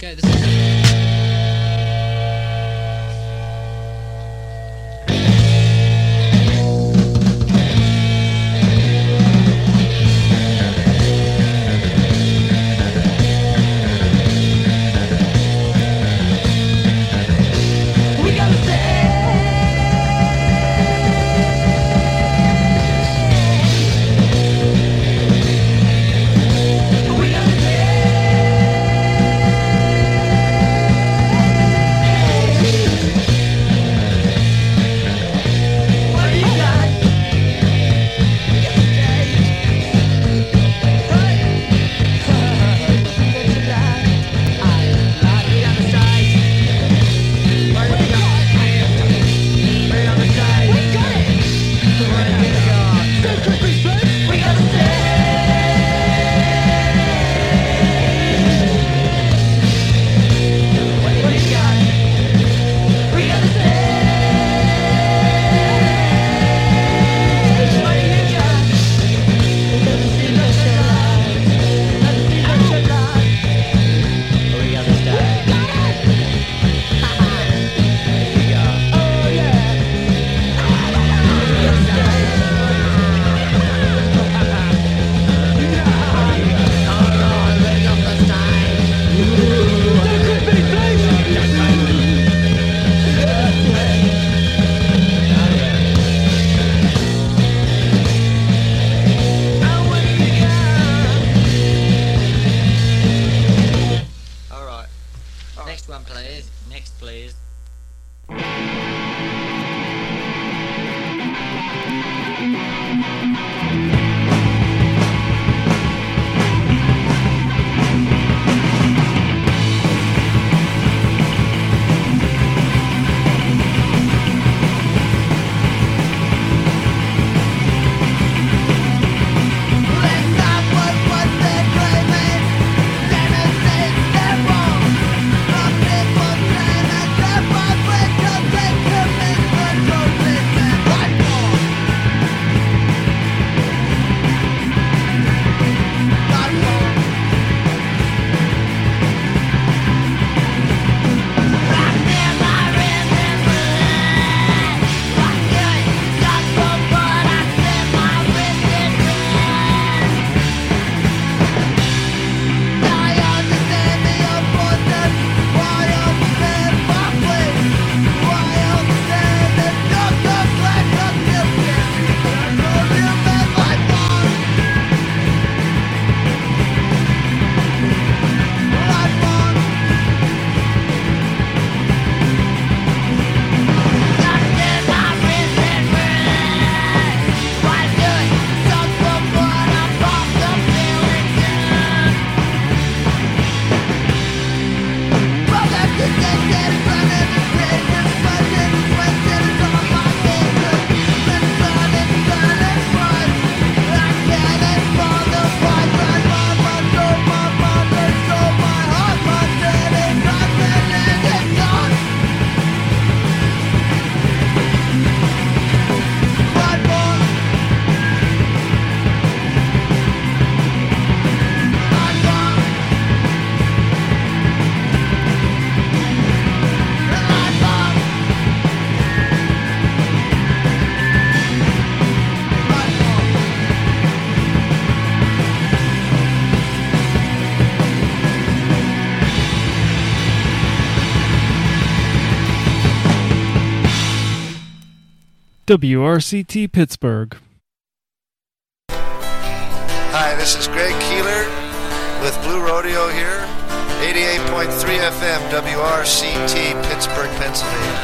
Okay, this is... Next, please. WRCT Pittsburgh. Hi, this is Greg Keeler with Blue Rodeo here, 88.3 FM, WRCT, Pittsburgh, Pennsylvania.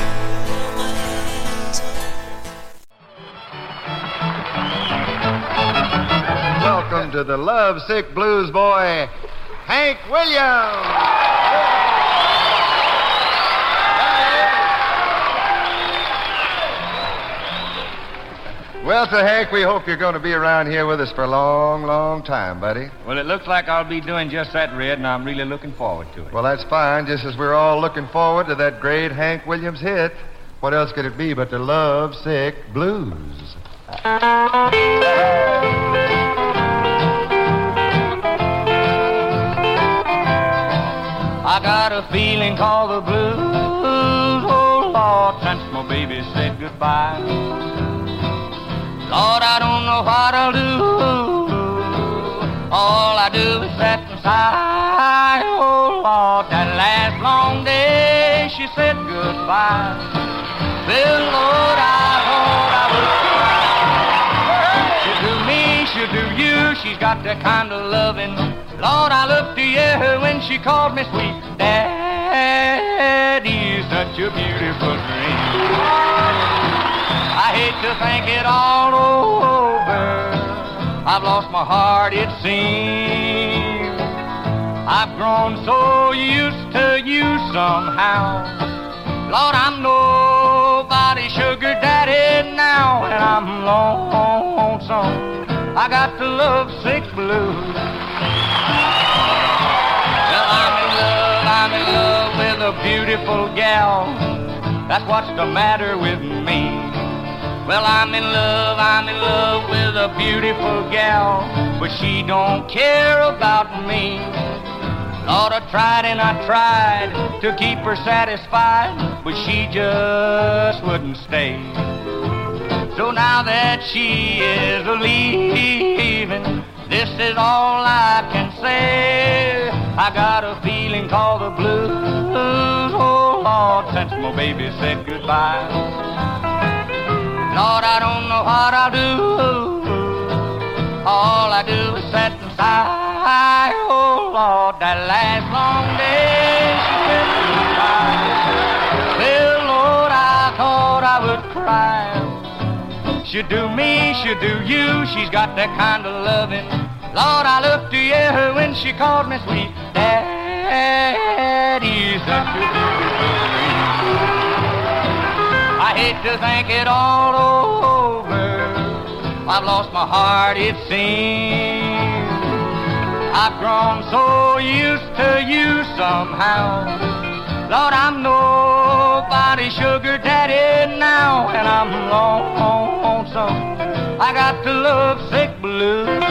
Welcome to the lovesick blues boy, Hank Williams. Well, so Hank, we hope you're going to be around here with us for a long, long time, buddy. Well, it looks like I'll be doing just that, Red, and I'm really looking forward to it. Well, that's fine, just as we're all looking forward to that great Hank Williams hit. What else could it be but the Lovesick Blues? I got a feeling called the blues. Oh, Lord, since my baby said goodbye. Lord, I don't know what I'll do. All I do is sit and sigh. Oh, Lord, that last long day she said goodbye. Well, Lord, I thought I would cry. She'll do me, she'll do you. She's got that kind of loving. Lord, I looked to you when she called me sweet Daddy. Such a beautiful dream. I hate to think it all over. I've lost my heart, it seems. I've grown so used to you somehow. Lord, I'm nobody's sugar daddy now, and I'm lonesome. I got the lovesick blues. Well, I'm in love with a beautiful gal. That's what's the matter with me. Well, I'm in love with a beautiful gal, but she don't care about me. Lord, I tried and I tried to keep her satisfied, but she just wouldn't stay. So now that she is leaving, this is all I can say. I got a feeling called the blues. Oh, Lord, since my baby said goodbye. Lord, I don't know what I'll do. All I do is sit and sigh. Oh, Lord, that last long day she said goodbye. Well, Lord, I thought I would cry. She'll do me, she'll do you. She's got that kind of loving. Lord, I looked to you when she called me sweet Daddy. Such a beautiful dream. I hate to think it all over. I've lost my heart, it seems. I've grown so used to you somehow. Lord, I'm nobody's sugar daddy now, and I'm lonesome. I got the lovesick blues.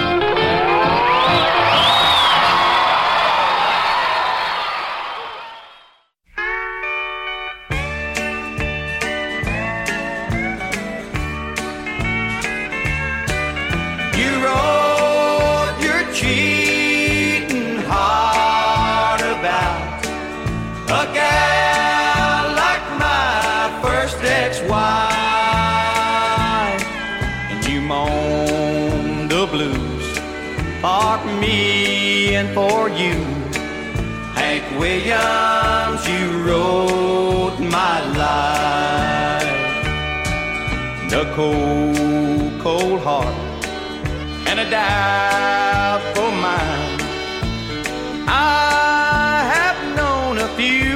For me and for you, Hank Williams, you wrote my life. The cold, cold heart and a doubtful mind. I have known a few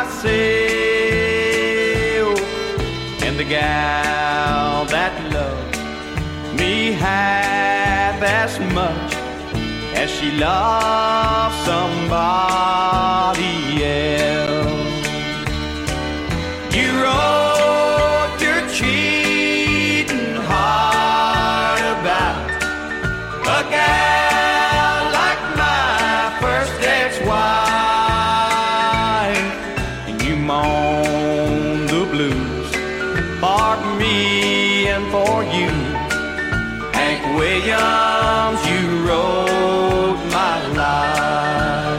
myself, and the gal that loved me half as much as she loves somebody else. You wrote your cheating heart about a gal like my first ex-wife, and you moan the blues for me and for you. Hank Williams, you wrote my life.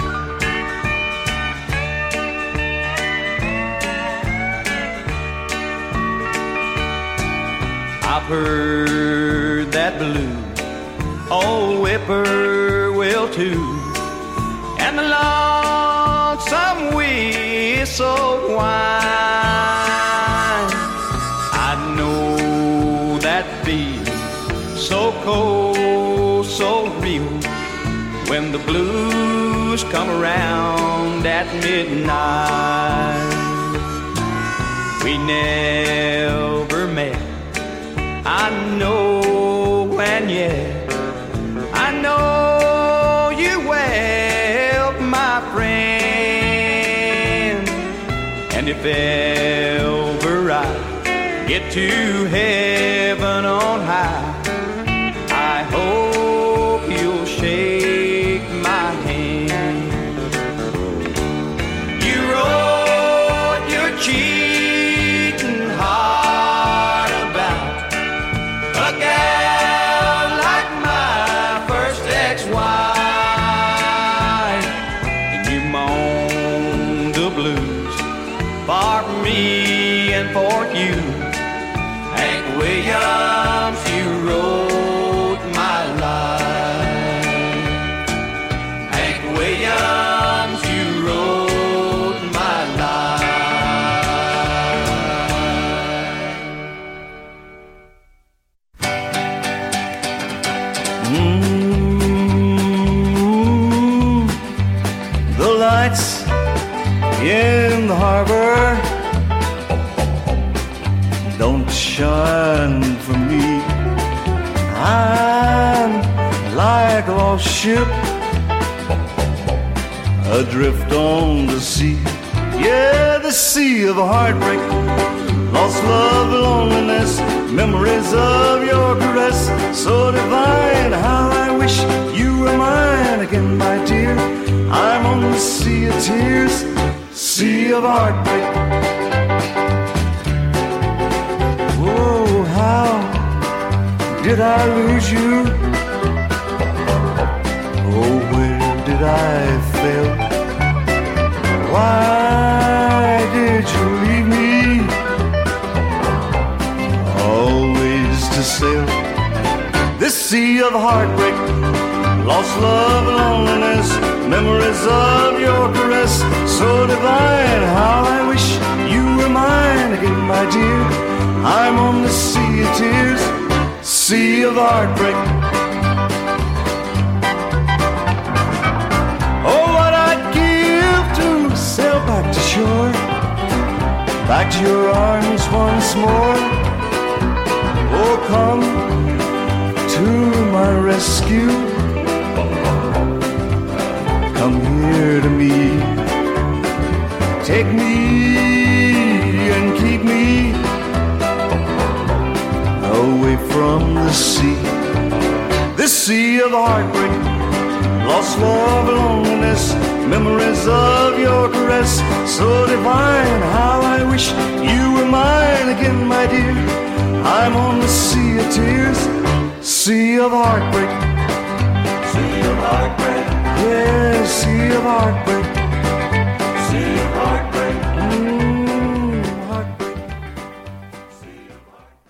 I've heard that blue old whippoorwill too, and the lonesome whistle whine. I know that feeling so cold, so real, when the blues come around at midnight. We never met, I know, and yet I know you well, my friend. And if ever I get to heaven on high, I hope you'll shake my hand. for you. Hank Williams, you wrote my life. Hank Williams, you wrote my life. The lights in the harbor don't shine for me. I'm like a lost ship adrift on the sea. Yeah, the sea of heartbreak, lost love, loneliness, memories of your caress, so divine. How I wish you were mine again, my dear. I'm on the sea of tears, sea of heartbreak. Oh, how did I lose you? Oh, where did I fail? Why did you leave me? Always to sail this sea of heartbreak, lost love, loneliness, memories of your caress, so divine. How I wish you were mine again, my dear. I'm on the sea of tears, sea of heartbreak. Oh, what I'd give to sail back to shore, back to your arms once more. Oh, come to my rescue, come here to me, take me and keep me away from the sea. This sea of heartbreak, lost love, loneliness, memories of your caress, so divine. How I wish you were mine again, my dear. I'm on the sea of tears, sea of heartbreak, sea of heartbreak. Yeah, sea of heartbreak, sea of heartbreak, heartbreak, sea of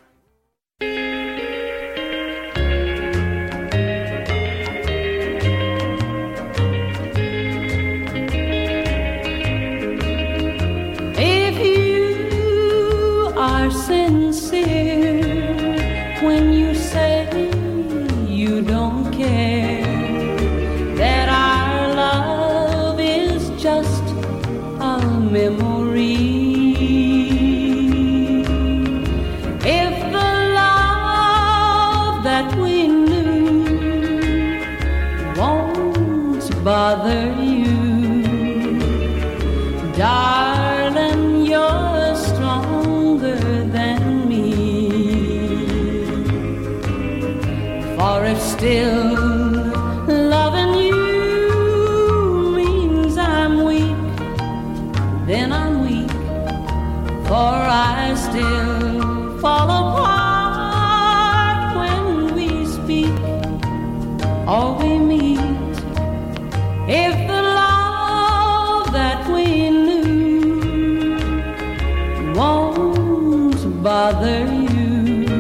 If you are sincere when you say you don't care, that our love is just a memory. If the love that we knew won't bother you, darling, you're stronger than me. For if still loving you means I'm weak, then I'm weak, for I still fall apart when we speak or we meet. If the love that we knew won't bother you,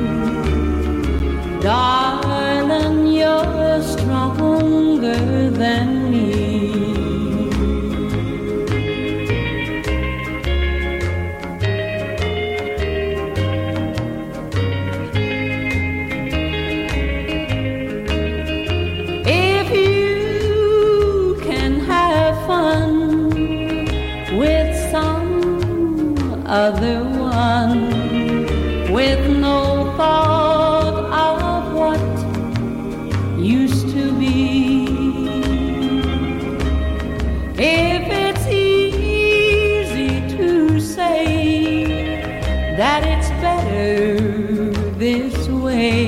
darling, you're stronger than me. If you can have fun with some other one, with no thought of what used to be, if it's easy to say that it's better this way,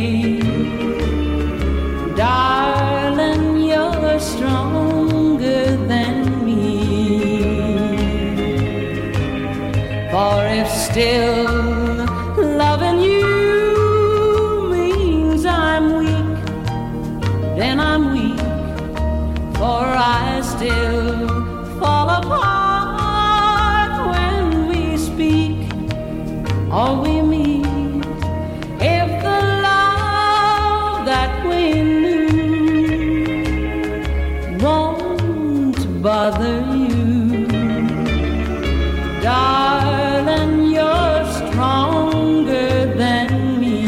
darling, you're stronger than me. For if still loving you means I'm weak, then I'm weak, for I still fall apart when we speak bother you. Darling, you're stronger than me.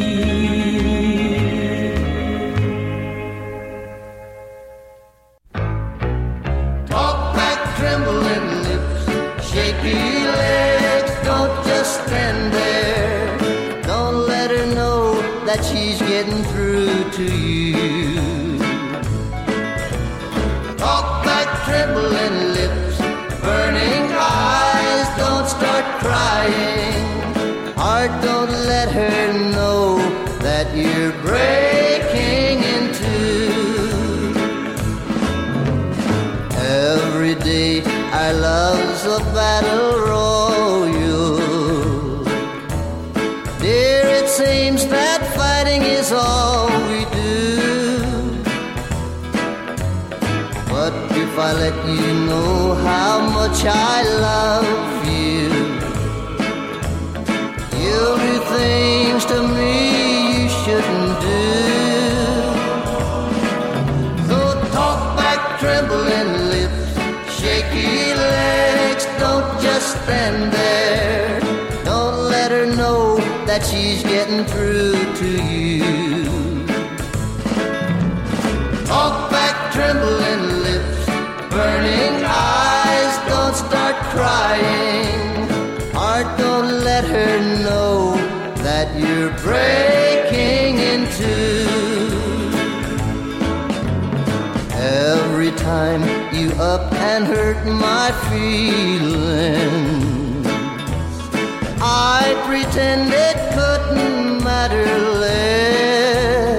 Talk back, trembling lips, shaky legs, don't just stand there. Don't let her know that she's getting through to you. Talk back, trembling lips, burning eyes, don't start crying. Heart, don't let her know that you're breaking in two. Every day our love's a battle royal. Dear, it seems that fighting is all we do. But if I let you know how much I love you, you'll do things to me you shouldn't do. So talk back, trembling lips, shaky legs, don't just stand there. Don't let her know that she's getting through to you. Talk back, trembling lips, burning eyes, don't start crying. Heart, don't let her know that you're breaking in two. Every time you up and hurt my feelings, I pretend it couldn't matter less.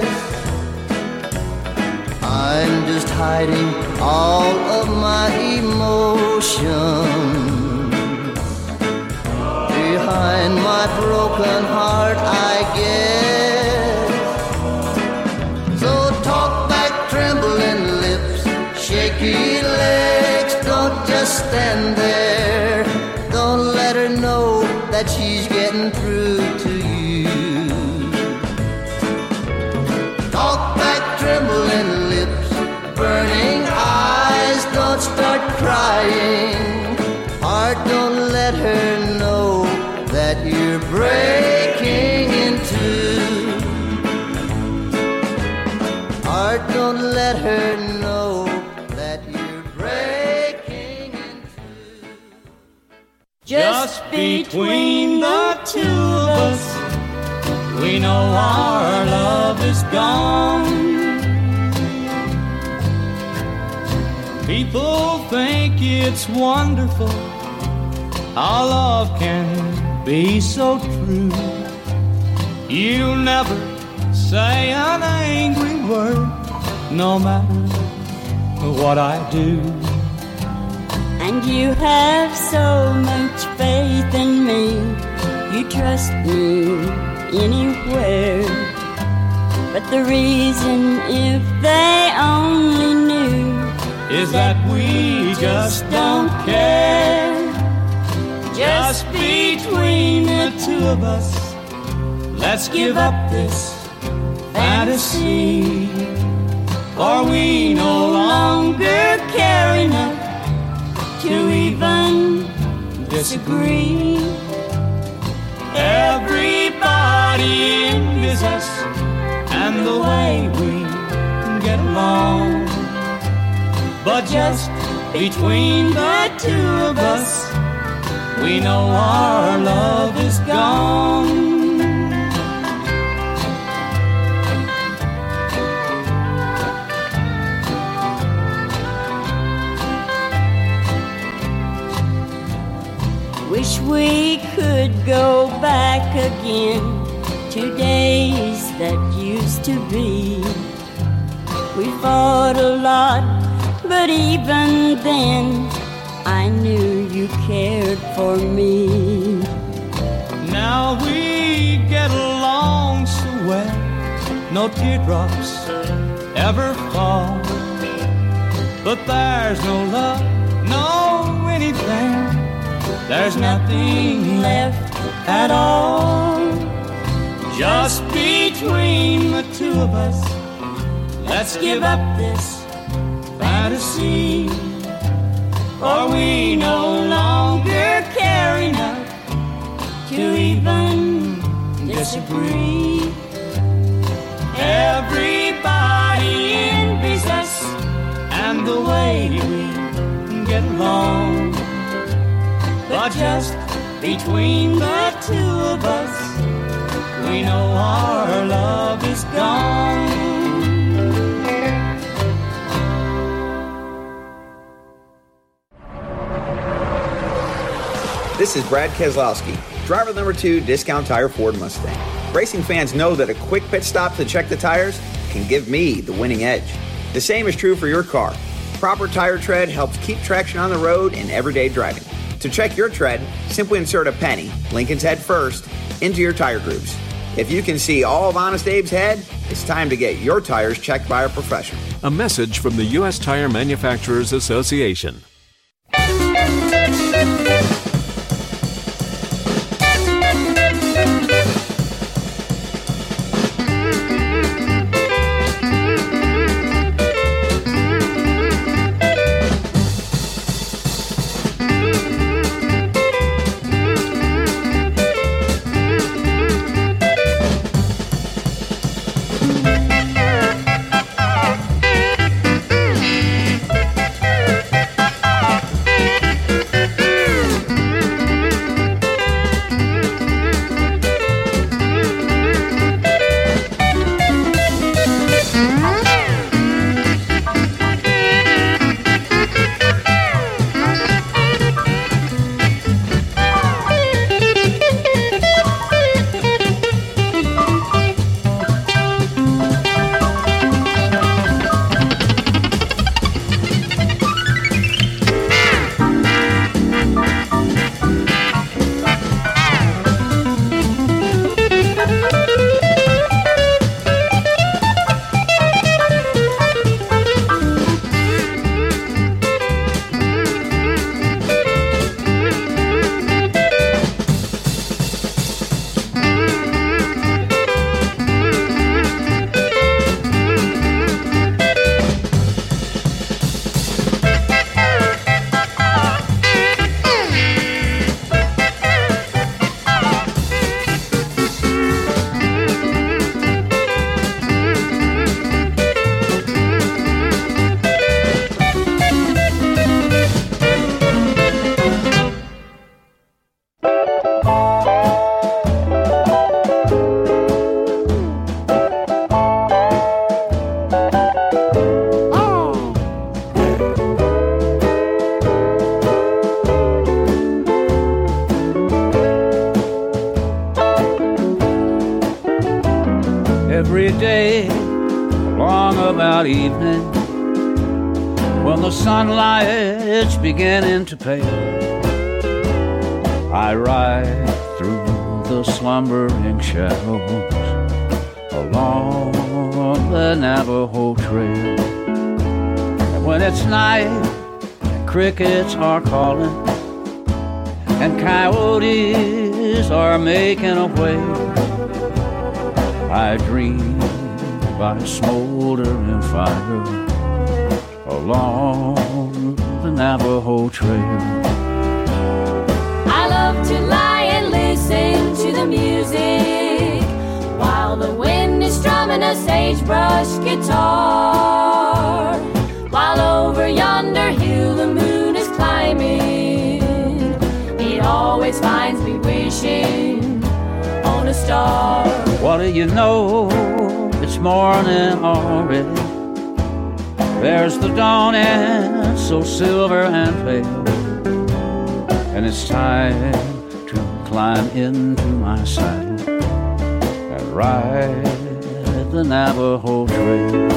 I'm just hiding all of my emotions behind my broken heart, I guess. So talk back, trembling lips, shaky legs, don't just stand there. Don't let her know that she's getting through to you. Talk back, trembling lips, burning eyes, don't start crying. Heart, don't let her know that you're breaking in two. Heart, don't let her know that you're breaking in two. Just between the two of us, we know our love is gone. People think it's wonderful how love can be so true. You'll never say an angry word, no matter what I do. And you have so much faith in me, you trust me anywhere. But the reason, if they only knew, is that we just don't care. Just between the two of us, let's give up this fantasy, for we no longer care enough to even disagree. Everybody envies us and the way we get along. But just between the two of us, we know our love is gone. wish we could go back again to days that used to be. We fought a lot, but even then I knew you cared for me. Now we get along so well, no teardrops ever fall. But there's no love, no anything, there's nothing left at all. Just between the two of us, let's give up this fantasy, for we no longer care enough to even disagree. Everybody envies us and the way we get along, but just between the two of us, we know our love is gone. This is Brad Keselowski, driver number 2, Discount Tire Ford Mustang. Racing fans know that a quick pit stop to check the tires can give me the winning edge. The same is true for your car. Proper tire tread helps keep traction on the road in everyday driving. To check your tread, simply insert a penny, Lincoln's head first, into your tire grooves. If you can see all of Honest Abe's head, it's time to get your tires checked by a professional. A message from the U.S. Tire Manufacturers Association. Every day along about evening, when the sunlight's beginning to pale, I ride through the slumbering shadows along the Navajo Trail. And when it's night, crickets are calling and coyotes are making a wail, I dream by a smoldering fire along the Navajo Trail. I love to lie and listen to the music while the wind is strumming a sagebrush guitar, while over yonder hill the moon is climbing. It always finds me wishing on a star. What do you know? It's morning already. There's the dawning, so silver and pale, and it's time to climb into my saddle and ride the Navajo Trail.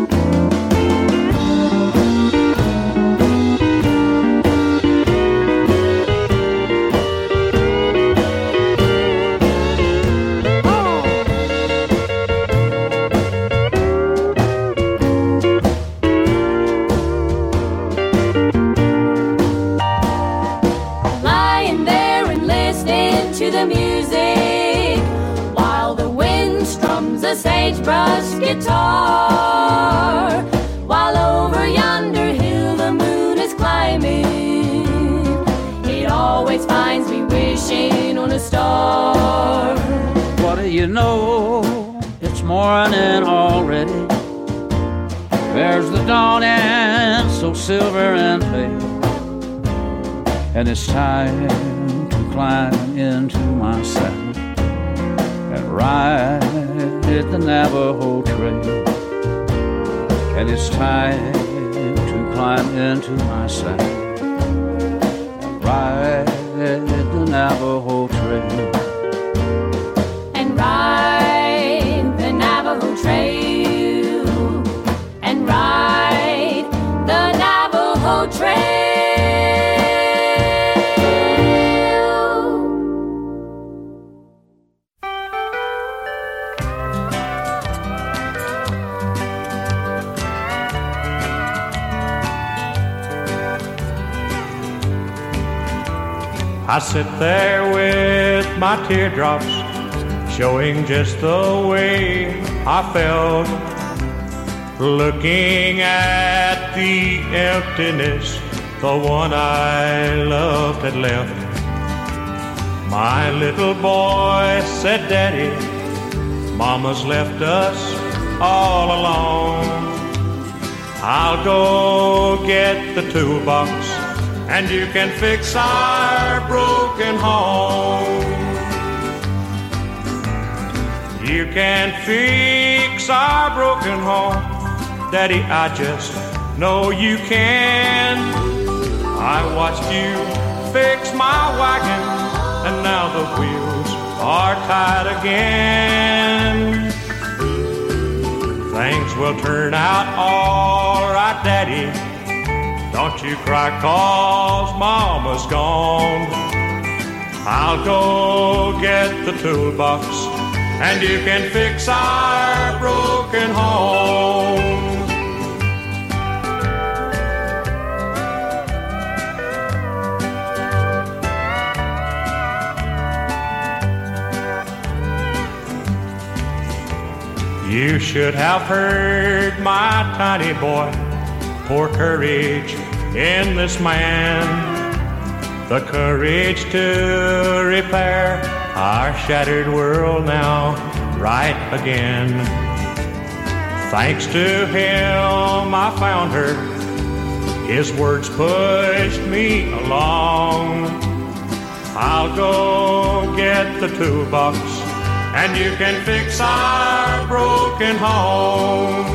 Sagebrush guitar, while over yonder hill the moon is climbing. always finds me wishing on a star. What do you know? It's morning already. There's the dawn and so silver and pale. And it's time to climb into my saddle and ride the Navajo Trail. And it's time to climb into my saddle and ride the Navajo Trail. And ride the Navajo Trail. And ride the Navajo Trail. I sit there with my teardrops showing just the way I felt, looking at the emptiness the one I loved had left. My little boy said, Daddy, Mama's left us all alone. I'll go get the toolbox and you can fix our broken home. You can fix our broken home, Daddy, I just know you can. I watched you fix my wagon, and now the wheels are tied again. Things will turn out all right, Daddy. Don't you cry 'cause Mama's gone. I'll go get the toolbox and you can fix our broken home. You should have heard my tiny boy pour courage in this man, the courage to repair our shattered world now right again. Thanks to him I found her, his words pushed me along. I'll go get the toolbox and you can fix our broken home.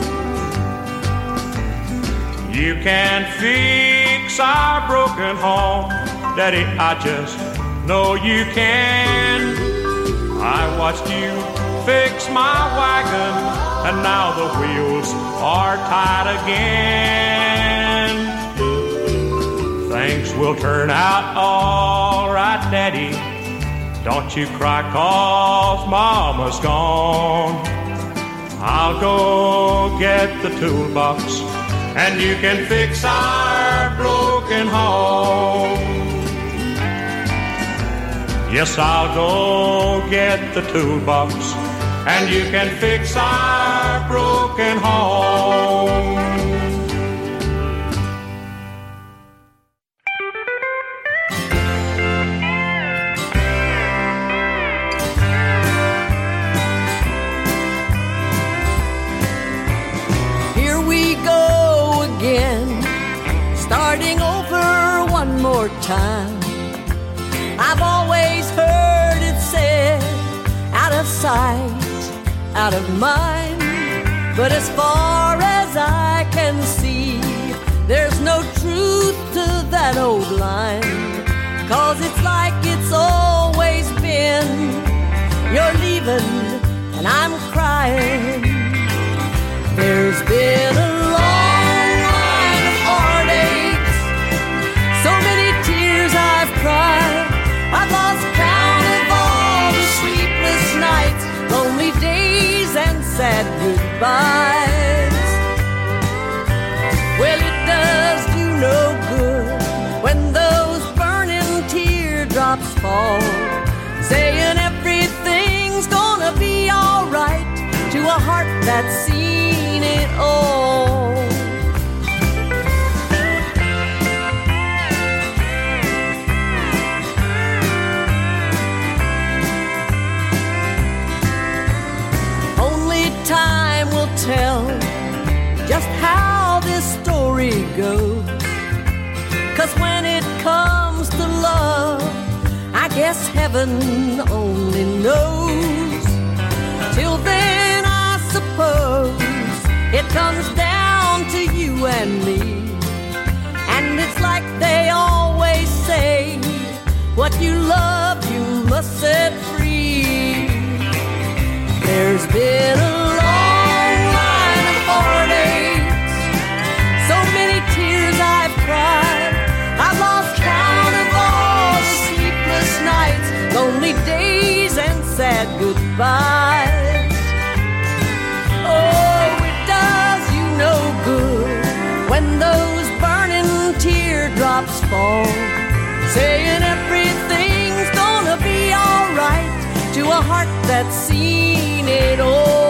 You can fix our broken home, Daddy, I just know you can. I watched you fix my wagon, and now the wheels are tied again. Things will turn out all right, Daddy. Don't you cry 'cause Mama's gone. I'll go get the toolbox and you can fix our broken home. Yes, I'll go get the toolbox and you can fix our broken home. Starting over one more time. I've always heard it said, out of sight, out of mind. But as far as I can see, there's no truth to that old line. 'Cause it's like it's always been. You're leaving and I'm crying. There's been a long line of heartaches, so many tears I've cried. I've lost count of all the sleepless nights, lonely days and sad goodbyes. Well, it does do no good when those burning teardrops fall, saying everything's gonna be alright to a heart that's seen it all. guess heaven only knows. Till then, I suppose it comes down to you and me. And it's like they always say, what you love, you must set free. There's been a long line of heartaches, so many tears I've cried. I've lost count of all the sleepless nights, lonely days and sad goodbyes. Oh, it does you no good when those burning teardrops fall, saying everything's gonna be alright to a heart that's seen it all.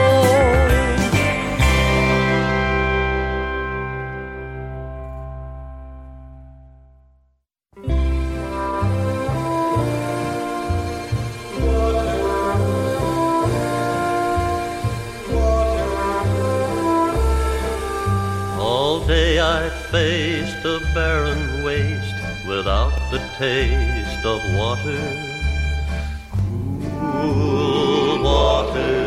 All day I faced a barren waste without the taste of water. Cool water.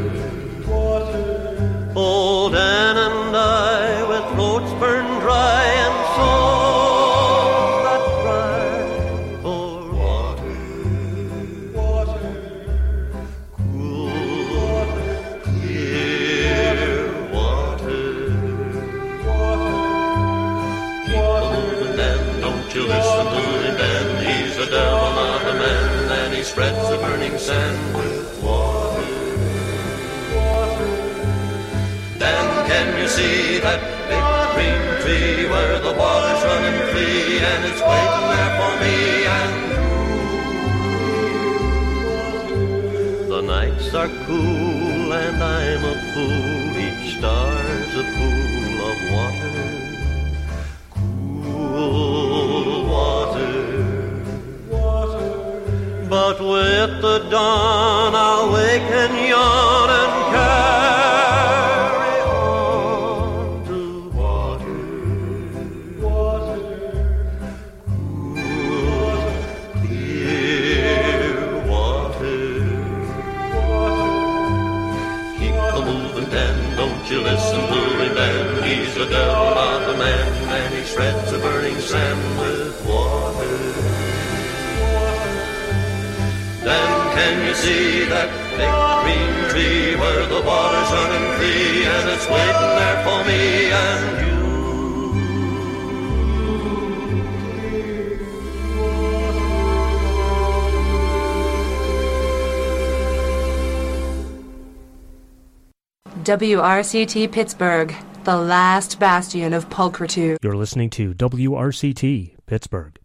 Old Dan and I, with throats burned dry and souls that cry for water. Cool, clear water. Keep moving, Dan, don't you listen to him, Dan. He's a devil, not a man, and he spreads the burning sand with water. Dan, can you see that big green tree where the water's running free, and it's waiting there for me and you? The nights are cool and I'm a fool, each star's a pool of water. Cool water. But with the dawn I'll wake and yawn and carry on to water. Cool, clear water. Keep the moving, Dan, don't you listen to him, Dan. He's a devil, not a man, and he shreds the burning sand with water. Dan, can you see that big green tree where the water's running free, and it's waiting there for me and you? WRCT Pittsburgh, the last bastion of pulchritude. You're listening to WRCT Pittsburgh.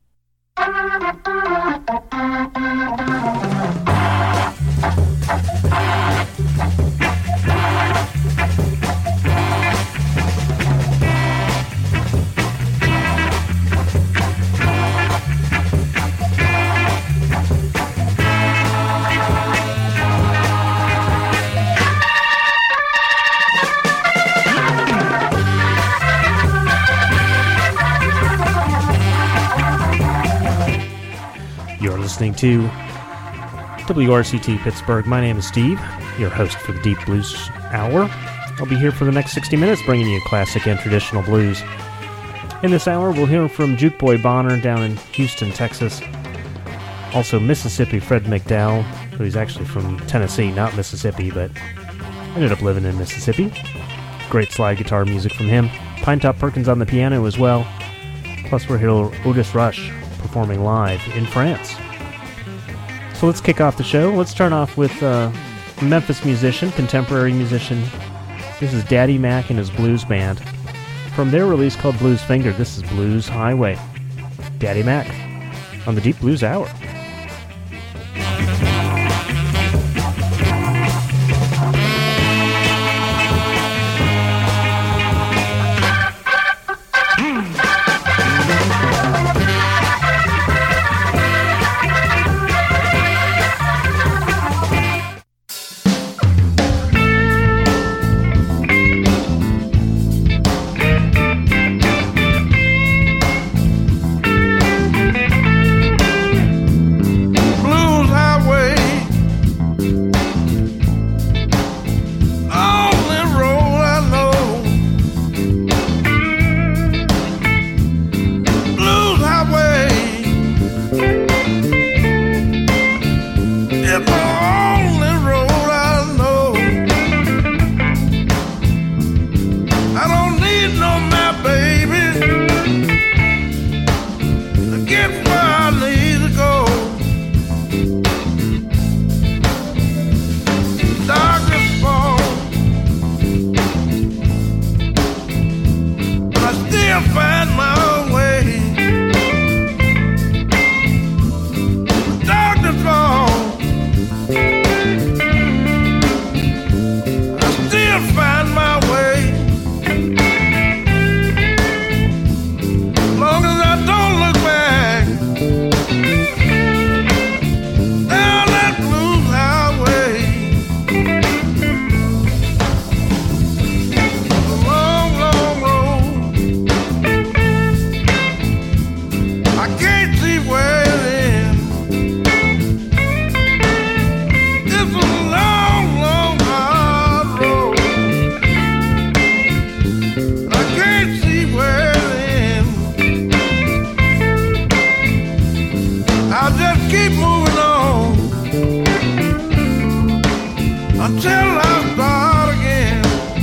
You're listening to WRCT Pittsburgh. My name is Steve, your host for the Deep Blues Hour. I'll be here for the next 60 minutes bringing you classic and traditional blues. In this hour, we'll hear from Juke Boy Bonner down in Houston, Texas. Also Mississippi Fred McDowell, who is actually from Tennessee, not Mississippi, but ended up living in Mississippi. Great slide guitar music from him. Pinetop Perkins on the piano as well. Plus we'll hear Otis Rush performing live in France. So let's kick off the show. Let's start off with a Memphis musician, contemporary musician. This is Daddy Mac and his blues band. From their release called Blues Finger, this is Blues Highway. Daddy Mac on the Deep Blues Hour. I can't see where it ends. It's a long, long, hard road. I can't see where it ends. I'll just keep moving on until I start again.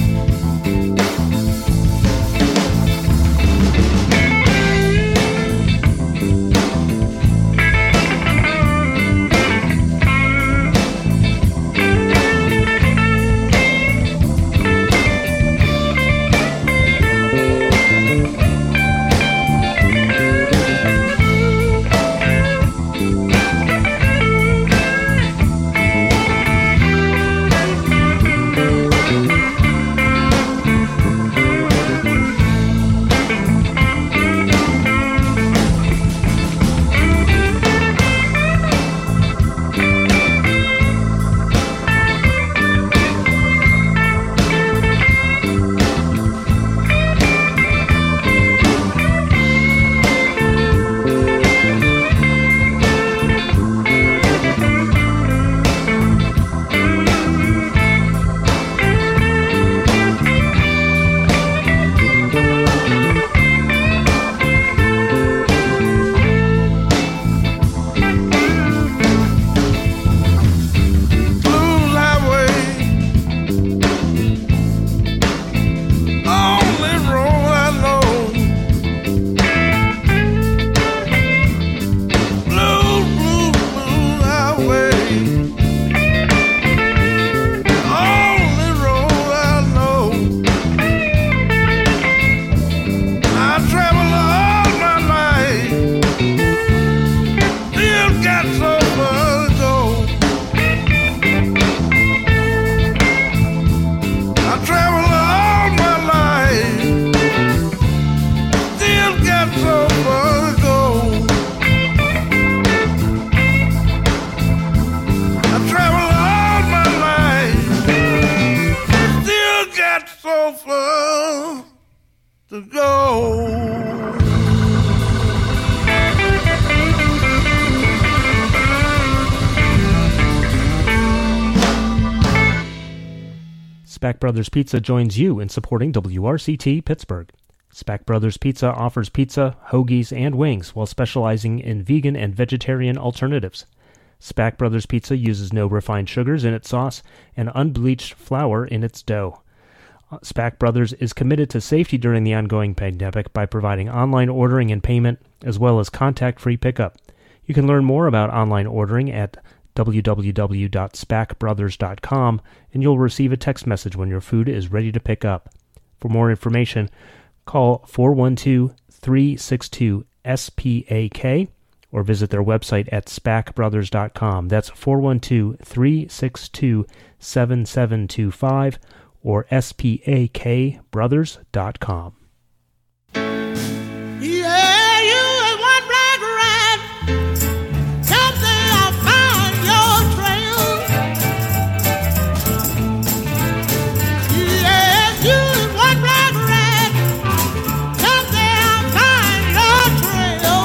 Spack Brothers Pizza joins you in supporting WRCT Pittsburgh. Spack Brothers Pizza offers pizza, hoagies, and wings while specializing in vegan and vegetarian alternatives. Spack Brothers Pizza uses no refined sugars in its sauce and unbleached flour in its dough. Spack Brothers is committed to safety during the ongoing pandemic by providing online ordering and payment, as well as contact-free pickup. You can learn more about online ordering at www.spackbrothers.com, and you'll receive a text message when your food is ready to pick up. For more information, call 412-362-SPAK or visit their website at spackbrothers.com. That's 412-362-7725 or spakbrothers.com. Yeah, you and one black rat. Someday I'll find your trail. Yeah, you and one black rat. Someday I'll find your trail.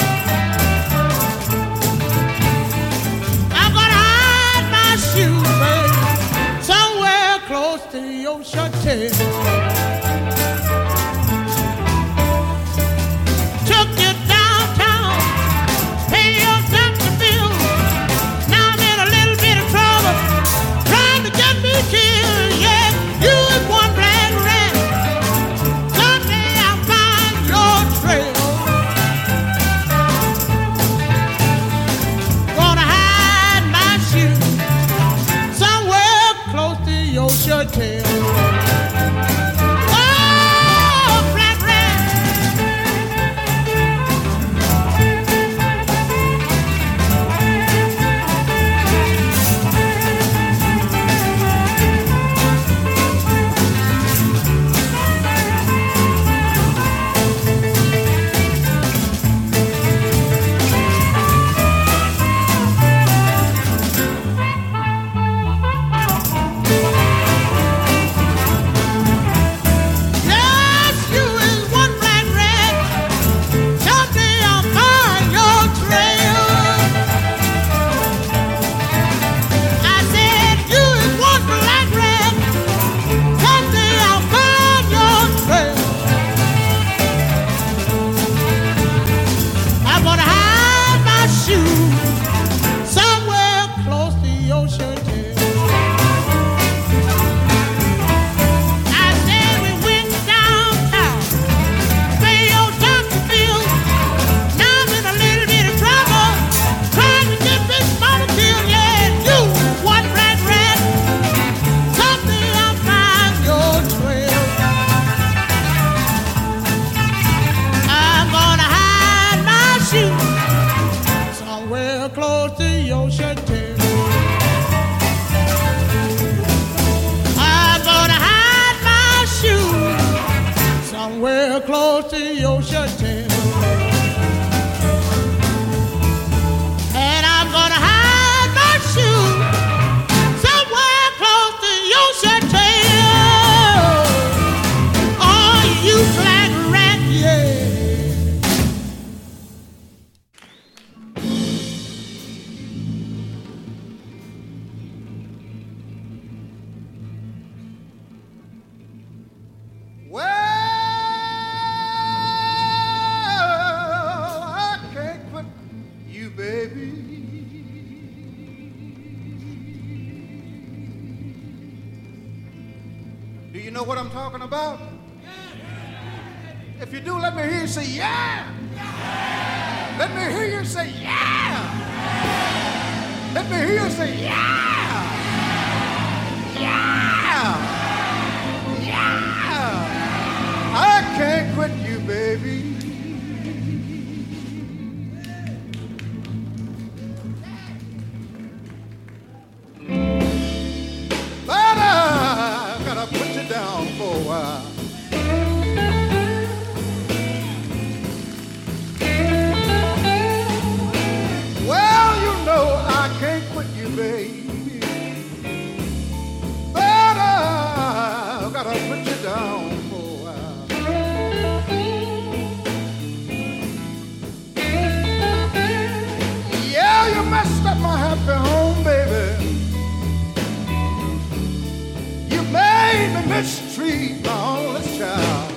I'm gonna hide my shoes, baby, somewhere close to your shirt tail. shoes somewhere close to your shirt tail. I'm gonna hide my shoes somewhere close to your shirt tail. And I'm gonna hide my shoes somewhere close to your shirt tail. Oh, you black rat, yeah. Do you know what I'm talking about? If you do, let me hear you say, yeah! Let me hear you say, yeah! Let me hear you say, yeah! Yeah! Yeah! I can't quit you, baby. But I gotta put you down for a while. Well, you know I can't quit you, baby. But I gotta put you down for a while. Yeah, you messed up my happy home, baby. You made me mistreat my only child.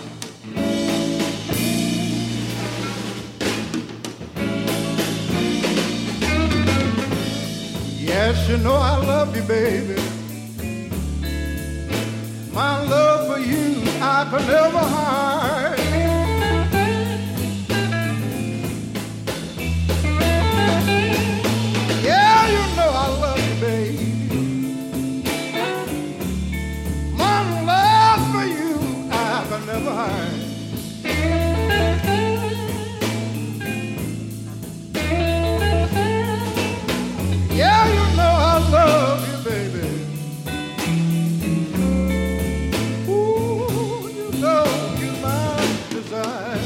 Yes, you know I love you, baby. My love for you I could never hide. Yeah, you know I love you, baby. My love for you I could never hide. Yeah, you know I love you, baby. Ooh, you know you're my desire.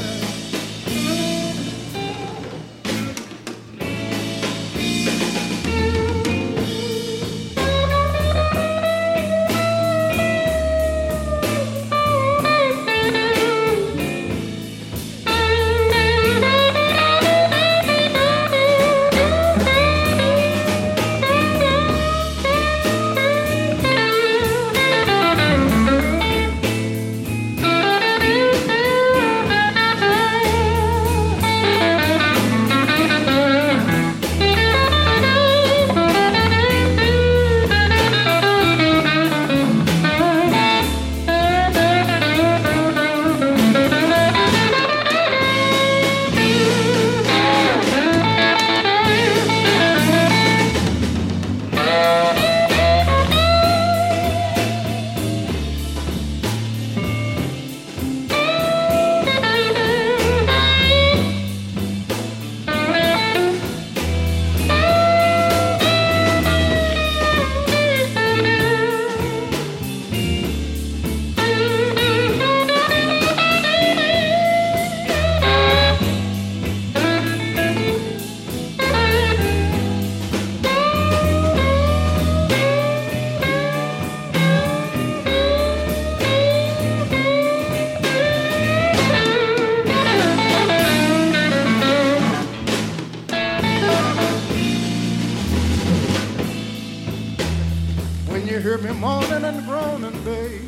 When you hear me moaning and groaning, babe,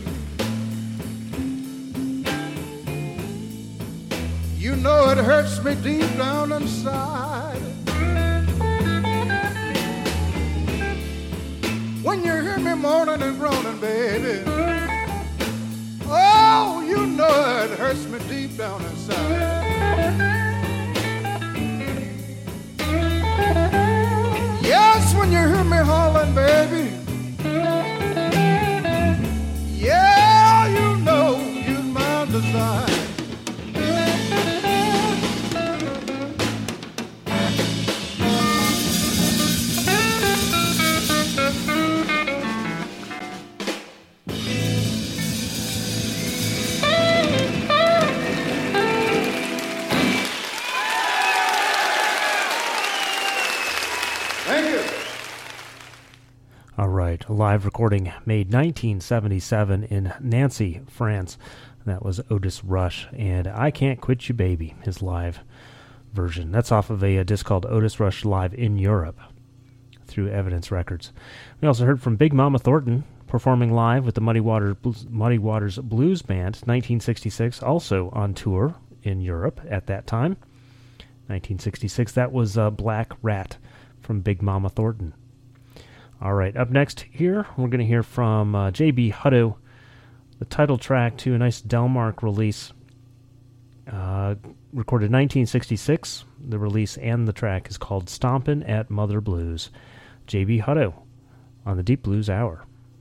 you know it hurts me deep down inside. When you hear me moaning and groaning, baby, oh, you know it hurts me deep down inside. Yes, when you hear me hollering, baby, yeah, you know you're my desire. Thank you. All right, a live recording made 1977 in Nancy, France. That was Otis Rush, and I Can't Quit You Baby, his live version. That's off of a disc called Otis Rush Live in Europe through Evidence Records. We also heard from Big Mama Thornton performing live with the Muddy Waters Blues Band, 1966, also on tour in Europe at that time. 1966, that was Black Rat from Big Mama Thornton. All right, up next here, we're going to hear from J.B. Hutto, the title track to a nice Delmark release, recorded 1966. The release and the track is called Stompin' at Mother Blues. J.B. Hutto on the Deep Blues Hour.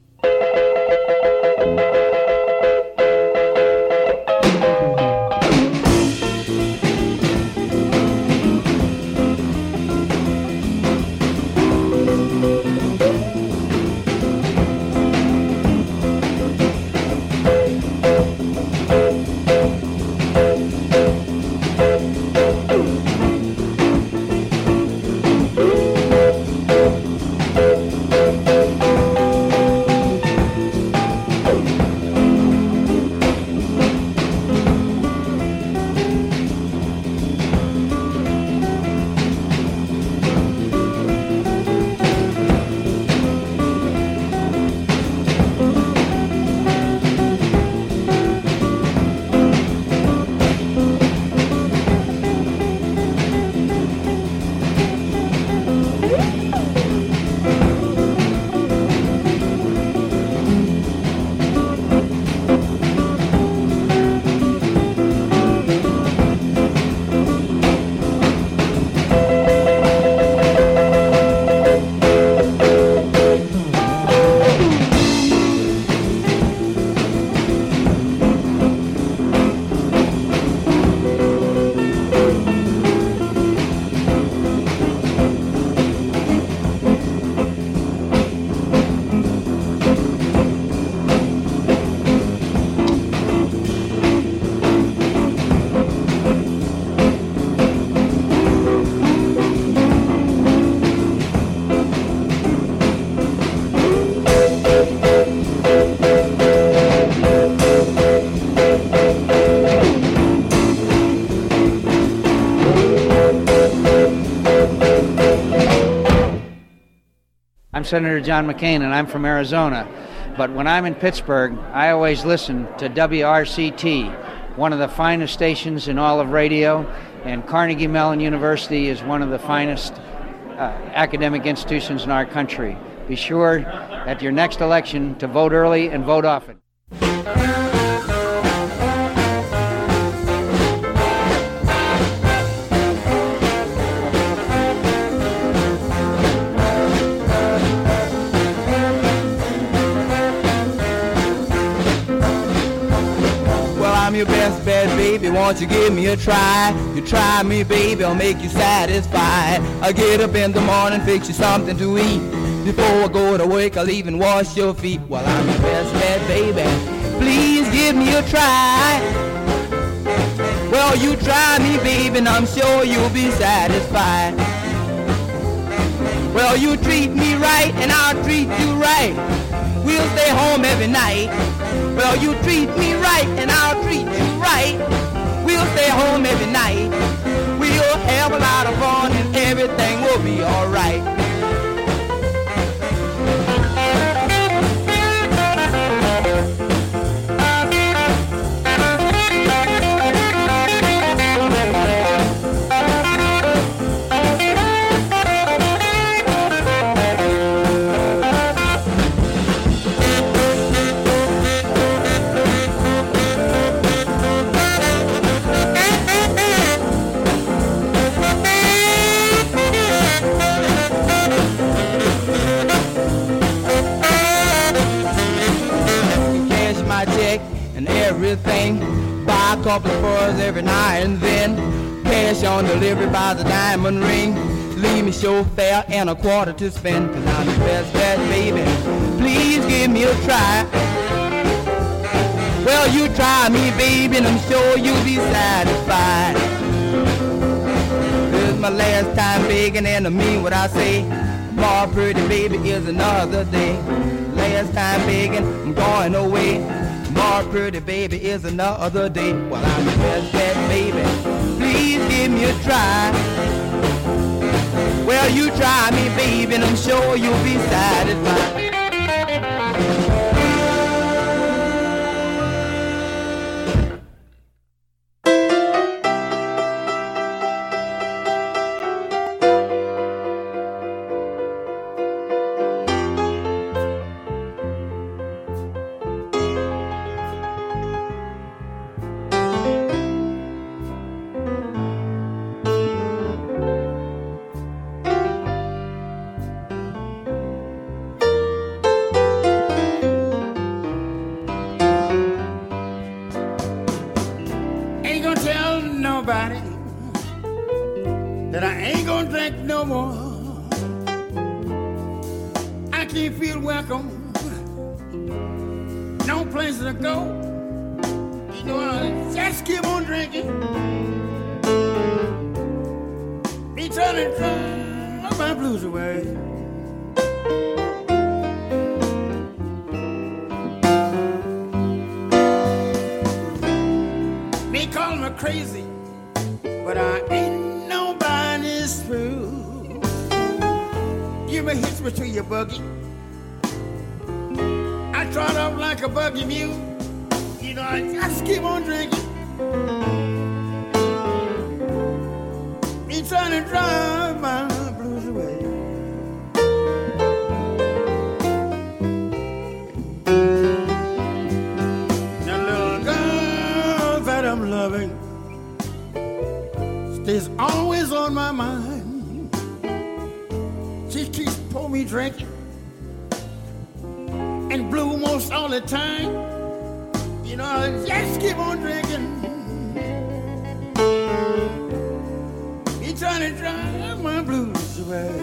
Senator John McCain, and I'm from Arizona. But when I'm in Pittsburgh, I always listen to WRCT, one of the finest stations in all of radio, and Carnegie Mellon University is one of the finest academic institutions in our country. Be sure at your next election to vote early and vote often. Your best bet, baby, won't you give me a try? You try me, baby, I'll make you satisfied. I'll get up in the morning, fix you something to eat. Before I go to work, I'll even wash your feet. Well, I'm your best bet, baby, please give me a try. Well, you try me, baby, and I'm sure you'll be satisfied. Well, you treat me right, and I'll treat you right. We'll stay home every night. Well, you treat me right, and I'll treat you right. We'll stay home every night. We'll have a lot of fun, and everything will be all right. Everything, buy a couple of furs every now and then. Cash on delivery by the diamond ring. Leave me show fare and a quarter to spend. Cause I'm the best bet, baby, please give me a try. Well, you try me, baby, and I'm sure you'll be satisfied. This is my last time begging, and I mean what I say. Tomorrow, pretty baby, is another day. Last time begging, I'm going away. Tomorrow, pretty baby, is another day. Well, I'm your best bet, baby. Please give me a try. Well, you try me, baby, and I'm sure you'll be satisfied. That I ain't gonna drink no more. I can't feel welcome, no place to go. You know, I just keep on drinking. Be trying to drive my blues away. Me call me crazy, but I ain't nobody's fool. You may hitch me to your buggy. I trot off like a buggy mule. You know, I just keep on drinking. Me trying to drive my blues away. That little girl that I'm loving stays always on my mind. She keeps pour me drinking and blue most all the time. You know, I just keep on drinking. He trying to drive my blues away.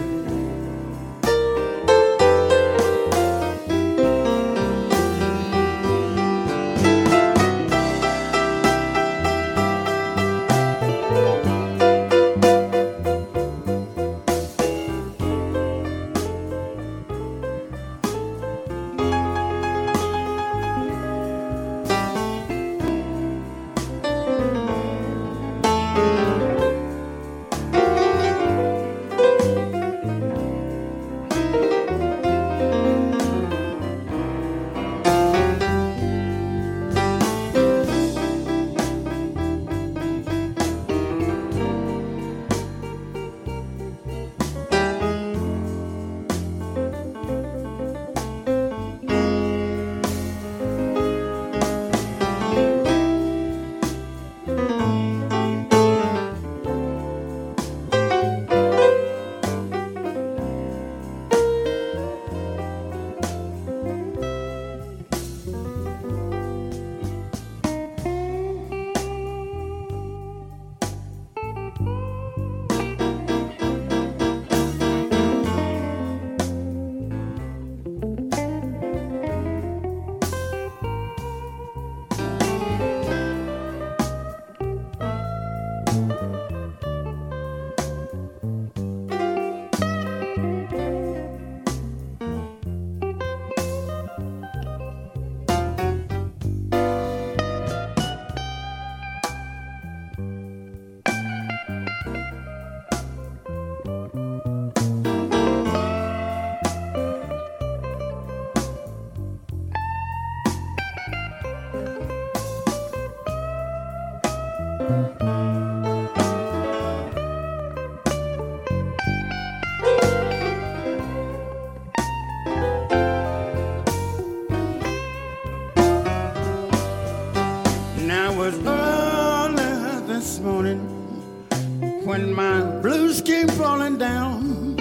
When my blues came falling down,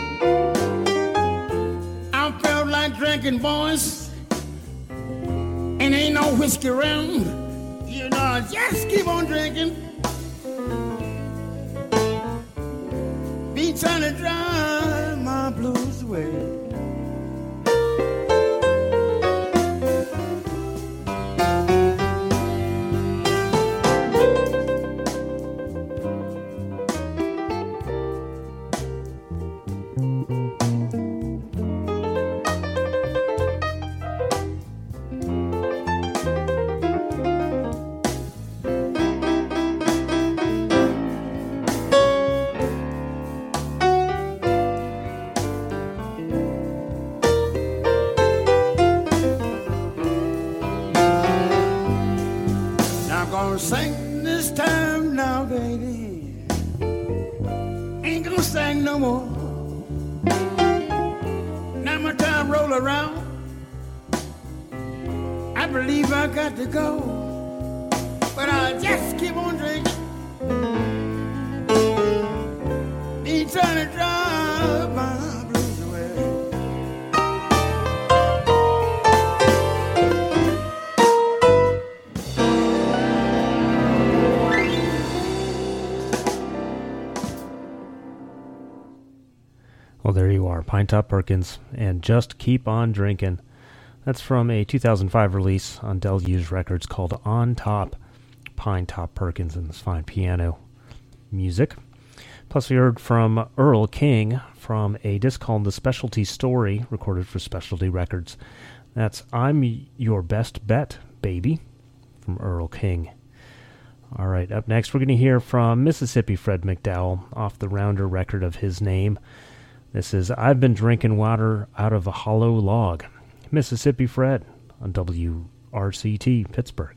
I felt like drinking, boys, and ain't no whiskey around. You know, I just keep on drinking. Be trying to drive my blues away. sing no more. Now my time roll around, I believe I got to go, but I'll just keep on drinking. Ain't trying to drive my blues away. Well, there you are, Pine Top Perkins, and Just Keep On Drinking. That's from a 2005 release on Deluge Records called On Top. Pine Top Perkins and this fine piano music. Plus we heard from Earl King from a disc called The Specialty Story, recorded for Specialty Records. That's I'm Your Best Bet, Baby, from Earl King. All right, up next we're going to hear from Mississippi Fred McDowell off the Rounder record of his name. This is I've Been Drinking Water Out of a Hollow Log. Mississippi Fred on WRCT Pittsburgh.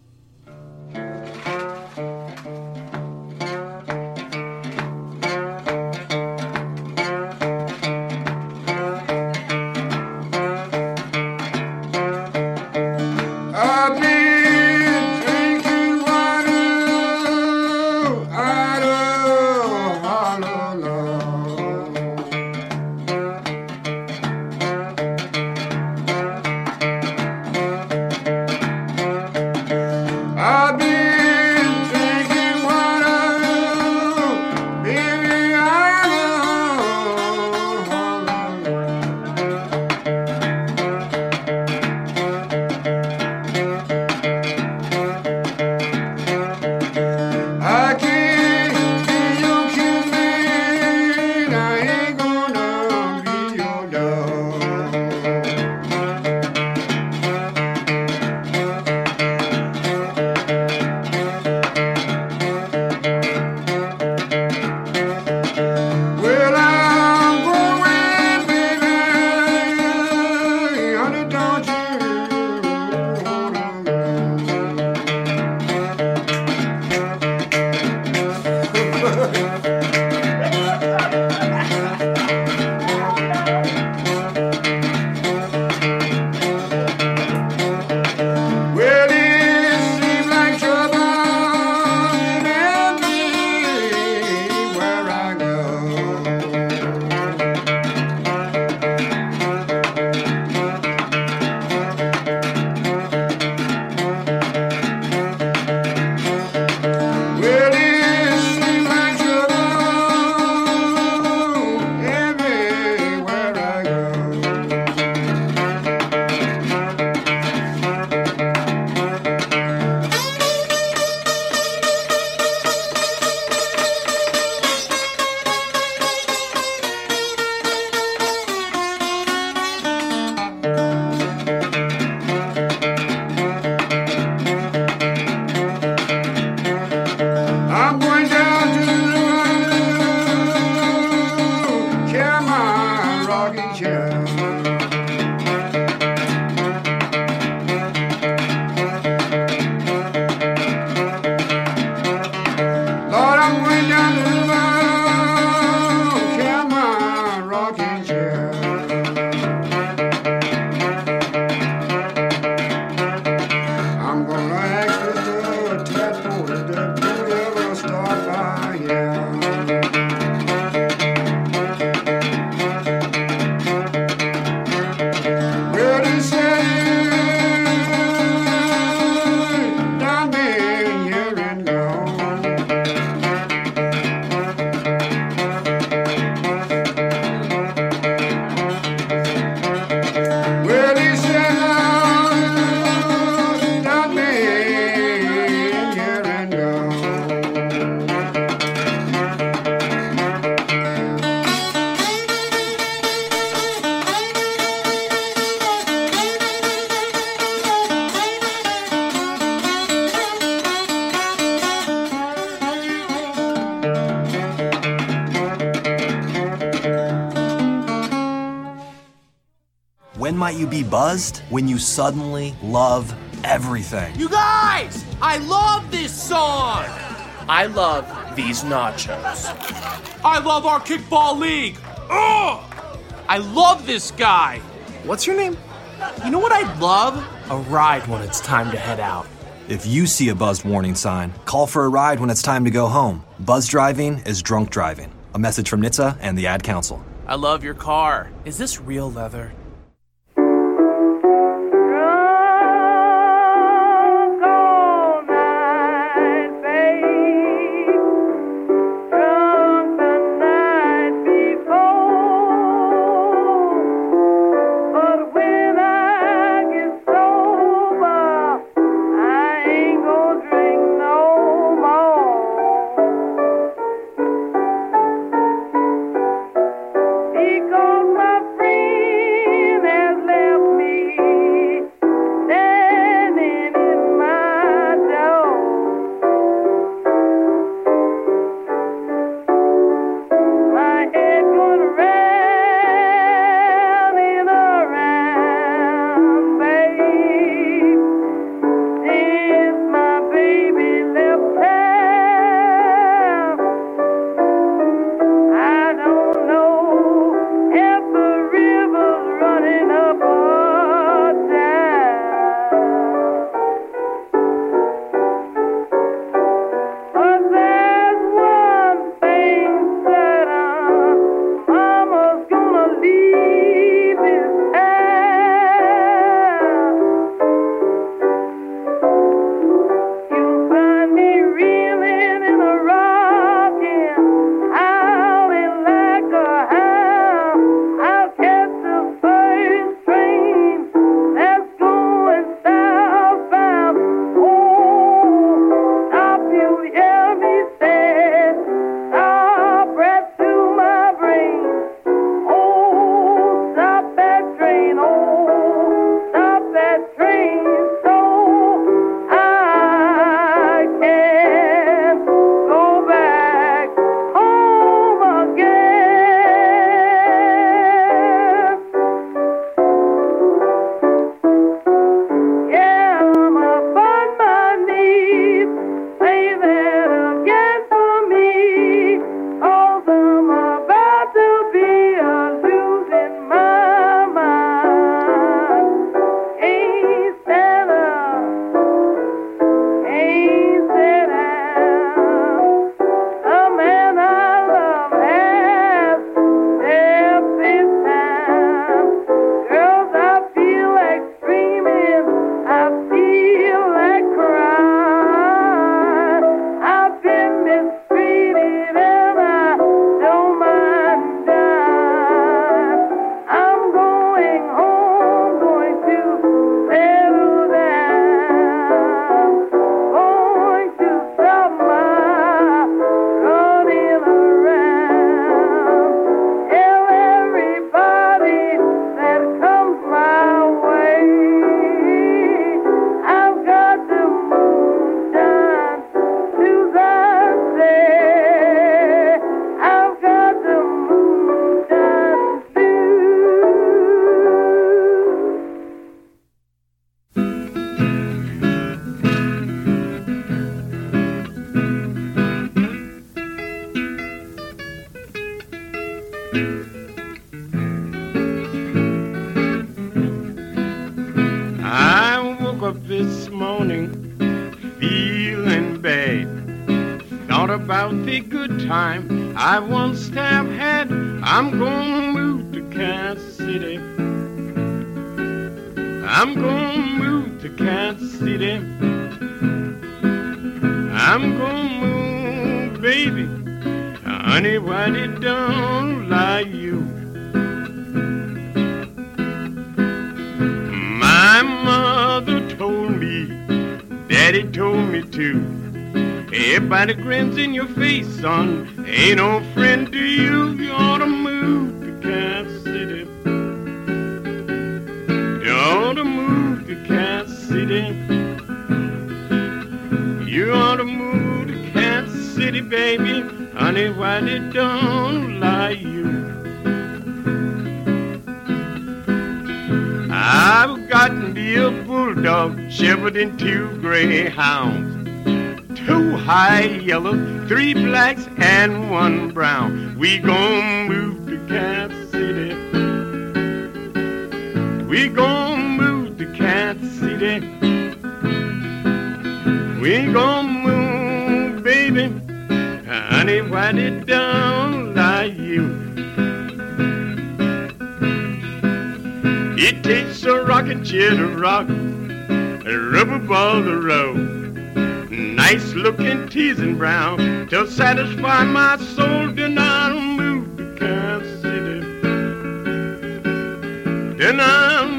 When might you be buzzed? When you suddenly love everything. You guys! I love this song! I love these nachos. I love our kickball league. Oh, I love this guy. What's your name? You know what I'd love? A ride when it's time to head out. If you see a buzzed warning sign, call for a ride when it's time to go home. Buzz driving is drunk driving. A message from NHTSA and the Ad Council. I love your car. Is this real leather? About the good time I once have had. I'm gonna move to Kansas City. I'm gonna move to Kansas City. I'm gonna move, baby. Honey, why it don't lie you? My mother told me, Daddy told me too. Everybody grins in your face, son. Ain't no friend to you. You ought to move to Kansas City. You ought to move to Kansas City. You ought to move to Kansas City, baby. Honey, why they don't lie you? I've got me a bulldog, shepherd and 2 greyhounds. 2 high yellow, 3 blacks, and 1 brown. We gon' move to Kansas City. We gon' move to Kansas City. We gon' move, baby. Honey, why it don't like you? It takes a rocking chair to rock, a rubber ball to roll, nice looking teasing brown to satisfy my soul. Then I'll move to Kansas City. Then I'll